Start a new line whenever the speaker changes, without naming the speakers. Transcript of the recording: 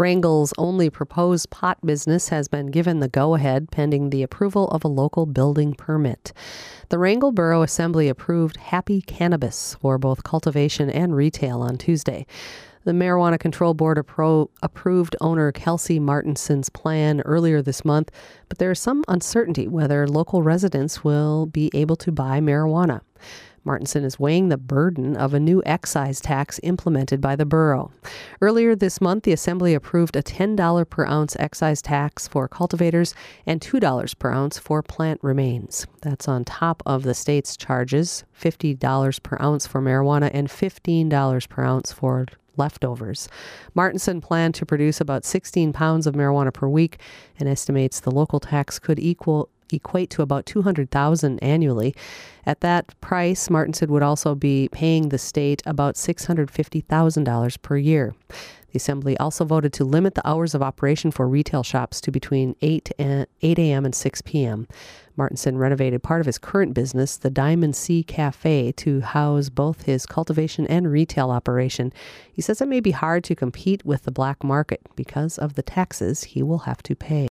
Wrangell's only proposed pot business has been given the go-ahead pending the approval of a local building permit. The Wrangell Borough Assembly approved Happy Cannabis for both cultivation and retail on Tuesday. The Marijuana Control Board approved owner Kelsey Martinson's plan earlier this month, but there is some uncertainty whether local residents will be able to buy marijuana. Martinson is weighing the burden of a new excise tax implemented by the borough. Earlier this month, the Assembly approved a $10 per ounce excise tax for cultivators and $2 per ounce for plant remains. That's on top of the state's charges, $50 per ounce for marijuana and $15 per ounce for leftovers. Martinson planned to produce about 16 pounds of marijuana per week and estimates the local tax could equate to about $200,000 annually. At that price, Martinson would also be paying the state about $650,000 per year. The Assembly also voted to limit the hours of operation for retail shops to between 8 a.m. and 6 p.m. Martinson renovated part of his current business, the Diamond Sea Cafe, to house both his cultivation and retail operation. He says it may be hard to compete with the black market because of the taxes he will have to pay.